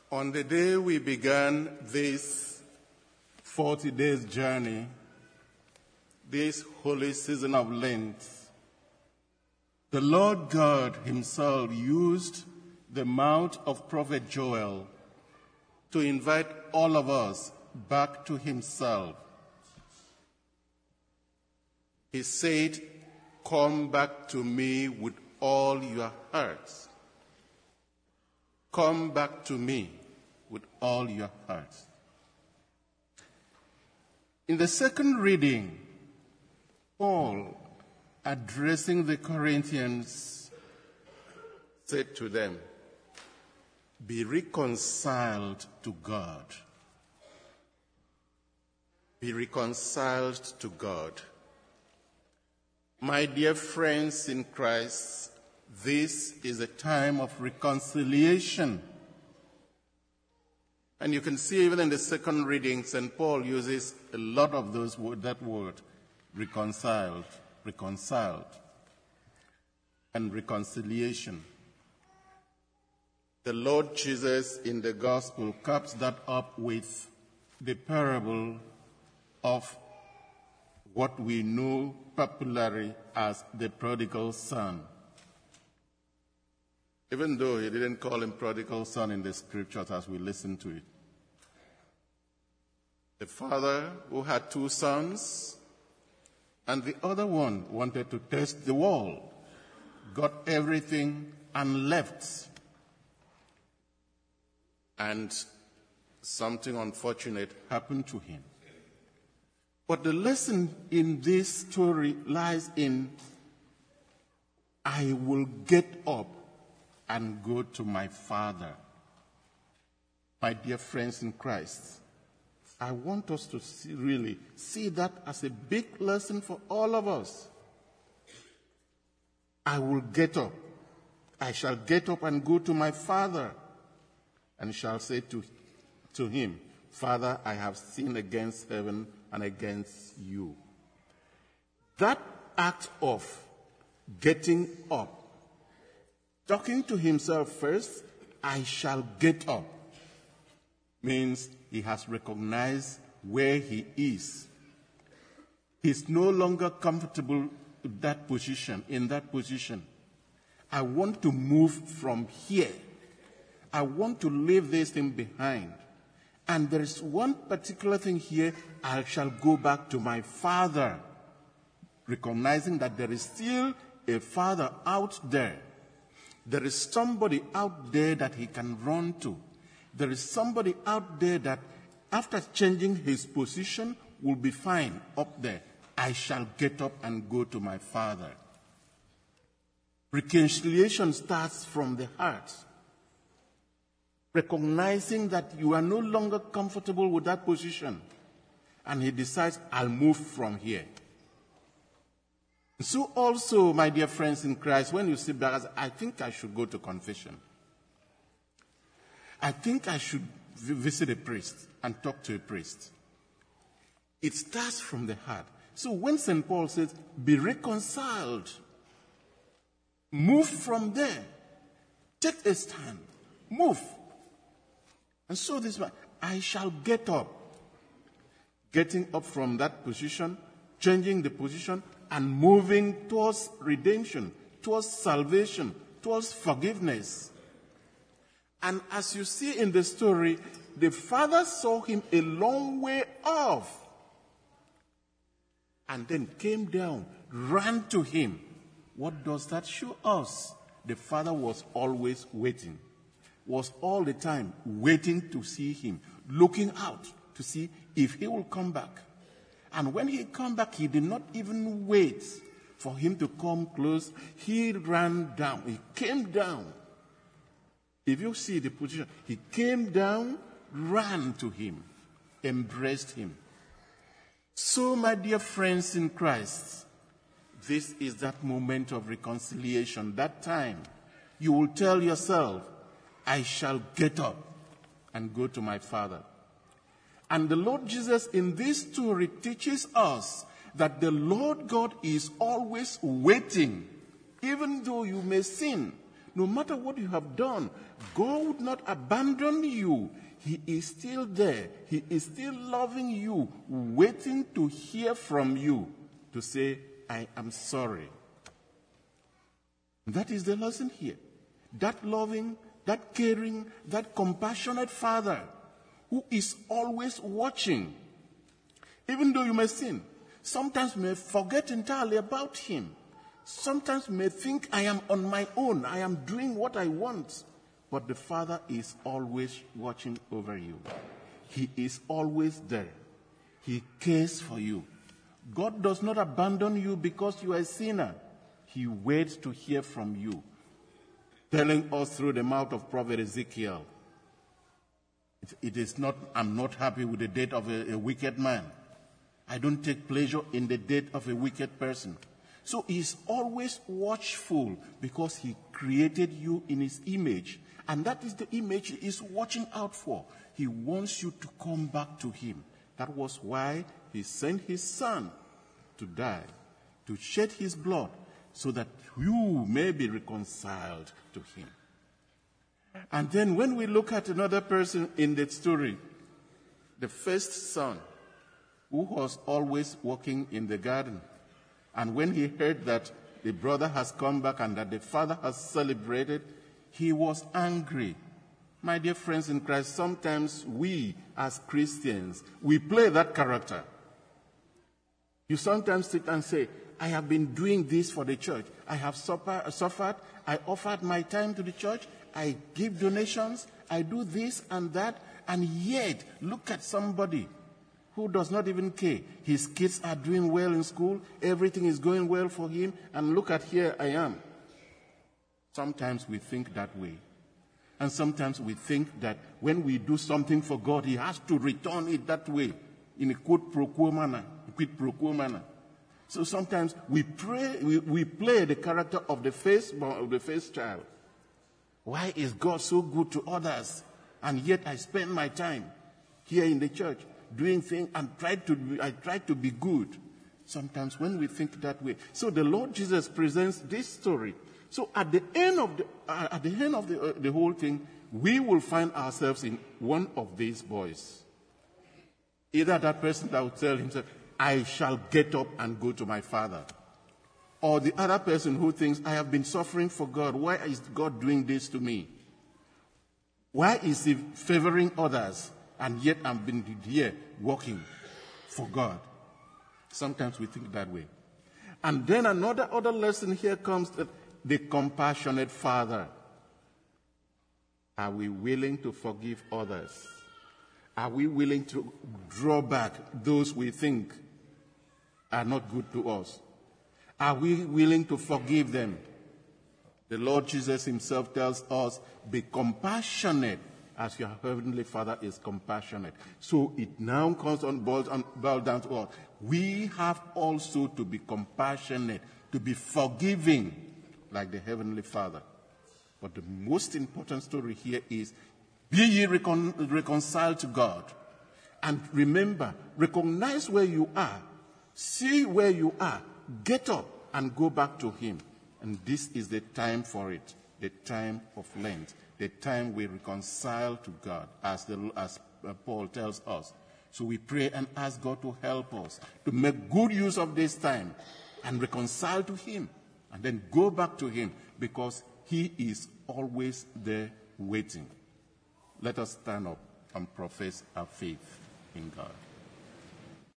On the day we began this 40 days journey, this holy season of Lent, the Lord God himself used the mouth of Prophet Joel to invite all of us back to himself. He said, "Come back to me with all your hearts. Come back to me with all your hearts." In the second reading, Paul, addressing the Corinthians, said to them, "Be reconciled to God. Be reconciled to God." My dear friends in Christ, this is a time of reconciliation. And you can see even in the second reading, St. Paul uses a lot of that word, reconciled, and reconciliation. The Lord Jesus in the gospel caps that up with the parable of what we know popularly as the prodigal son. Even though he didn't call him prodigal son in the scriptures as we listen to it. The father who had 2 sons, and the other one wanted to test the wall, got everything and left. And something unfortunate happened to him. But the lesson in this story lies in, I will get up and go to my Father. My dear friends in Christ, I want us to really see that as a big lesson for all of us. I will get up. I shall get up and go to my Father, and shall say to him, "Father, I have sinned against heaven and against you." That act of getting up, talking to himself first, "I shall get up," means he has recognized where he is. He's no longer comfortable in that position. I want to move from here. I want to leave this thing behind. And there is one particular thing here, I shall go back to my Father, recognizing that there is still a Father out there. There is somebody out there that he can run to. There is somebody out there that after changing his position will be fine up there. I shall get up and go to my Father. Reconciliation starts from the heart. Recognizing that you are no longer comfortable with that position. And he decides, I'll move from here. So also, my dear friends in Christ, when you sit back, I think I should go to confession. I think I should visit a priest and talk to a priest. It starts from the heart. So when St. Paul says, be reconciled, move from there, take a stand, move. And so this one, I shall get up. Getting up from that position, changing the position, and moving towards redemption, towards salvation, towards forgiveness. And as you see in the story, the father saw him a long way off. And then came down, ran to him. What does that show us? The father was always waiting. Was all the time waiting to see him, looking out to see if he will come back. And when he came back, he did not even wait for him to come close. He ran down. He came down. If you see the position, he came down, ran to him, embraced him. So, my dear friends in Christ, this is that moment of reconciliation, that time. You will tell yourself, I shall get up and go to my Father. And the Lord Jesus in this story teaches us that the Lord God is always waiting, even though you may sin. No matter what you have done, God would not abandon you. He is still there. He is still loving you, waiting to hear from you, to say, I am sorry. That is the lesson here. That loving, that caring, that compassionate Father who is always watching. Even though you may sin, sometimes you may forget entirely about him. Sometimes you may think, I am on my own. I am doing what I want. But the Father is always watching over you. He is always there. He cares for you. God does not abandon you because you are a sinner. He waits to hear from you, telling us through the mouth of Prophet Ezekiel, it is not, I'm not happy with the death of a wicked man. I don't take pleasure in the death of a wicked person. So he's always watchful because he created you in his image. And that is the image he is watching out for. He wants you to come back to him. That was why he sent his son to die, to shed his blood, so that you may be reconciled to him. And then when we look at another person in that story, the first son, who was always working in the garden, and when he heard that the brother has come back and that the father has celebrated, he was angry. My dear friends in Christ, sometimes we as Christians, we play that character. You sometimes sit and say, I have been doing this for the church. I have suffered. I offered my time to the church. I give donations. I do this and that. And yet, look at somebody who does not even care. His kids are doing well in school. Everything is going well for him. And look at here I am. Sometimes we think that way. And sometimes we think that when we do something for God, he has to return it that way, in a quid pro quo manner. So sometimes we play the character of the first child. Why is God so good to others? And yet I spend my time here in the church doing things and I try to be good. Sometimes when we think that way. So the Lord Jesus presents this story. So at the end of the whole thing, we will find ourselves in one of these boys. Either that person that will tell himself, I shall get up and go to my father. Or the other person who thinks, I have been suffering for God. Why is God doing this to me? Why is he favoring others? And yet I've been here working for God. Sometimes we think that way. And then other lesson here comes that the compassionate Father. Are we willing to forgive others? Are we willing to draw back those we think are not good to us? Are we willing to forgive them? The Lord Jesus himself tells us, be compassionate as your heavenly Father is compassionate. So it now boils down to us. We have also to be compassionate, to be forgiving like the heavenly Father. But the most important story here is, be ye reconciled to God. And remember, recognize where you are. See where you are. Get up and go back to him. And this is the time for it. The time of Lent. The time we reconcile to God, as Paul tells us. So we pray and ask God to help us to make good use of this time and reconcile to him. And then go back to him, because he is always there waiting. Let us stand up and profess our faith in God.